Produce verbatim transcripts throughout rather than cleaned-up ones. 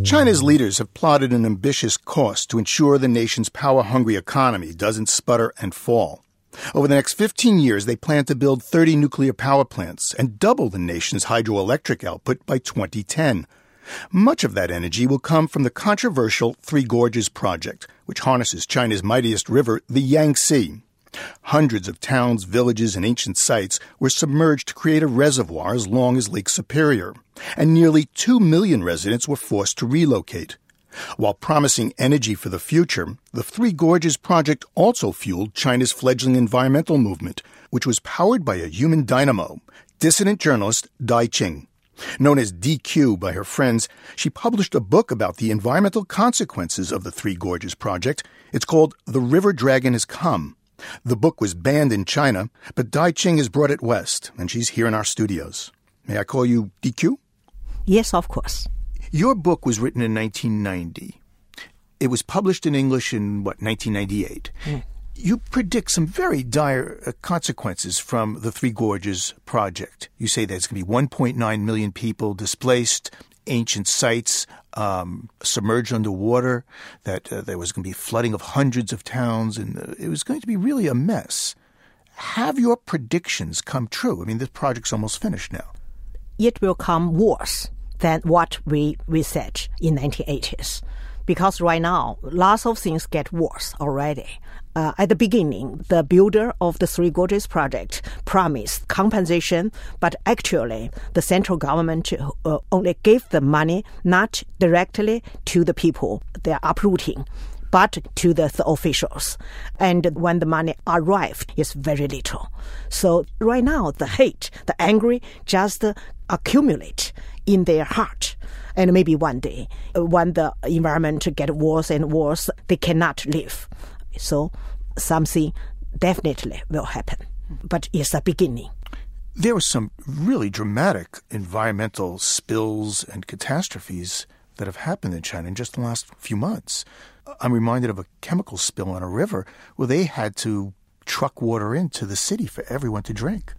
China's leaders have plotted an ambitious course to ensure the nation's power-hungry economy doesn't sputter and fall. Over the next fifteen years, they plan to build thirty nuclear power plants and double the nation's hydroelectric output by twenty ten. Much of that energy will come from the controversial Three Gorges project, which harnesses China's mightiest river, the Yangtze. Hundreds of towns, villages, and ancient sites were submerged to create a reservoir as long as Lake Superior, and nearly two million residents were forced to relocate. While promising energy for the future, the Three Gorges project also fueled China's fledgling environmental movement, which was powered by a human dynamo, dissident journalist Dai Qing. Known as D Q by her friends, she published a book about the environmental consequences of the Three Gorges project. It's called The River Dragon Has Come. The book was banned in China, but Dai Qing has brought it west, and she's here in our studios. May I call you D Q? Yes, of course. Your book was written in nineteen ninety. It was published in English in, what, nineteen ninety-eight. Mm. You predict some very dire uh, consequences from the Three Gorges project. You say that it's going to be one point nine million people displaced, ancient sites um, submerged underwater, that uh, there was going to be flooding of hundreds of towns, and uh, it was going to be really a mess. Have your predictions come true? I mean, this project's almost finished now. It will come worse than what we, we said in nineteen eighties. Because right now, lots of things get worse already. Uh, at the beginning, the builder of the Three Gorges project promised compensation, but actually the central government uh, only gave the money not directly to the people they are uprooting, but to the, the officials. And when the money arrived, it's very little. So right now, the hate, the angry just uh, accumulate in their heart. And maybe one day, when the environment gets worse and worse, they cannot live. So something definitely will happen. But it's a beginning. There were some really dramatic environmental spills and catastrophes that have happened in China in just the last few months. I'm reminded of a chemical spill on a river where they had to truck water into the city for everyone to drink.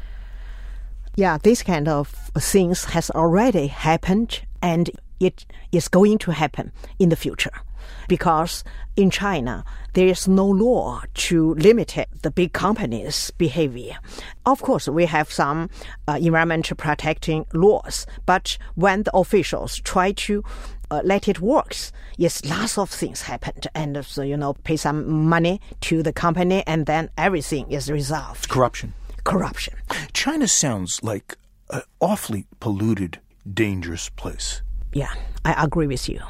Yeah, this kind of things has already happened, and it is going to happen in the future. Because in China, there is no law to limit the big companies' behavior. Of course, we have some uh, environmental protecting laws, but when the officials try to uh, let it work, yes, lots of things happened. And so, you know, pay some money to the company, and then everything is resolved. Corruption. Corruption. China sounds like an awfully polluted, dangerous place. Yeah, I agree with you.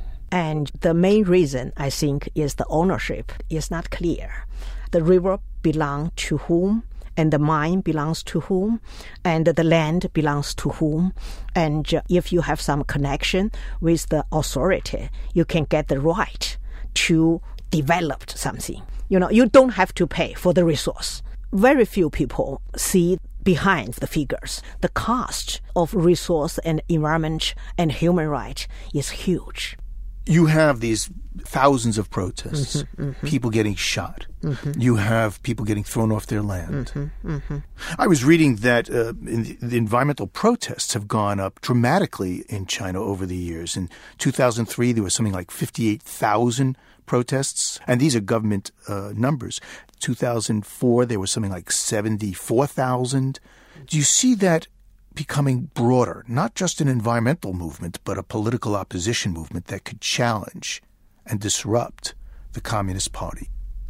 And the main reason, I think, is the ownership is not clear. The river belongs to whom, and the mine belongs to whom, and the land belongs to whom. And if you have some connection with the authority, you can get the right to develop something. You know, you don't have to pay for the resource. Very few people see behind the figures. The cost of resource and environment and human rights is huge. You have these thousands of protests, mm-hmm, mm-hmm. people getting shot. Mm-hmm. You have people getting thrown off their land. Mm-hmm, mm-hmm. I was reading that uh, in the, the environmental protests have gone up dramatically in China over the years. In two thousand three, there was something like fifty-eight thousand protests, and these are government uh, numbers. two thousand four, there was something like seventy-four thousand. Do you see that becoming broader, not just an environmental movement, but a political opposition movement that could challenge and disrupt the Communist Party?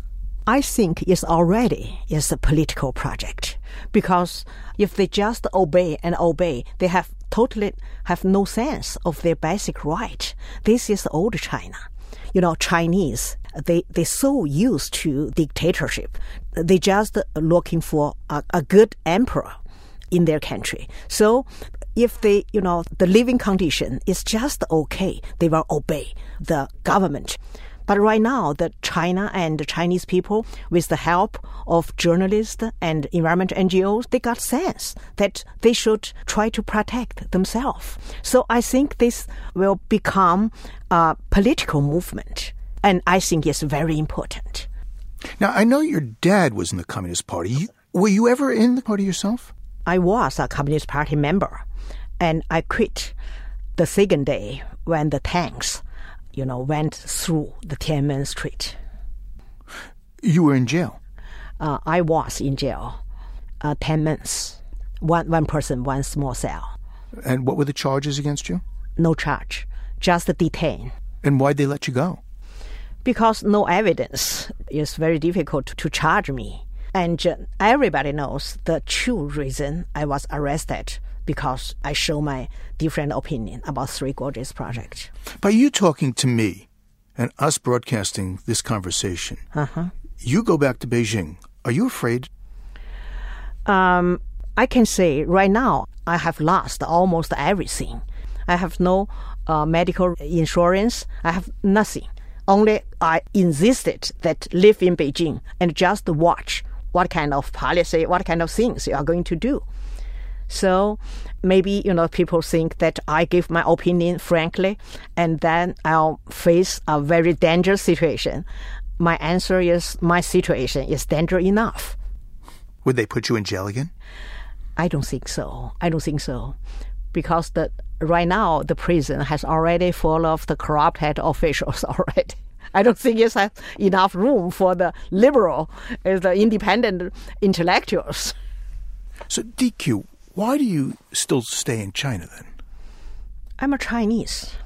I think it's already is a political project, because if they just obey and obey, they have totally have no sense of their basic right. This is old China. You know, Chinese, they, they're so used to dictatorship. They just looking for a, a good emperor in their country. So if they, you know, the living condition is just okay, they will obey the government. But right now, the China and the Chinese people, with the help of journalists and environmental N G Os, they got sense that they should try to protect themselves. So I think this will become a political movement, and I think it's very important. Now, I know your dad was in the Communist Party. You, were you ever in the party yourself? I was a Communist Party member, and I quit the second day when the tanks, you know, went through the Tiananmen Street. You were in jail? Uh, I was in jail uh, ten months. One, one person, one small cell. And what were the charges against you? No charge, just detained. And why'd they let you go? Because no evidence. It's very difficult to, to charge me. And uh, everybody knows the true reason I was arrested, because I show my different opinion about Three Gorges project. By you talking to me and us broadcasting this conversation, uh-huh. you go back to Beijing. Are you afraid? Um, I can say right now I have lost almost everything. I have no uh, medical insurance. I have nothing. Only I insisted that live in Beijing and just watch what kind of policy, what kind of things you are going to do. So maybe, you know, people think that I give my opinion frankly, and then I'll face a very dangerous situation. My answer is my situation is dangerous enough. Would they put you in jail again? I don't think so. I don't think so. Because the right now, the prison has already full of the corrupted officials already. I don't think it has enough room for the liberal, uh, the independent intellectuals. So, D Q, why do you still stay in China then? I'm a Chinese.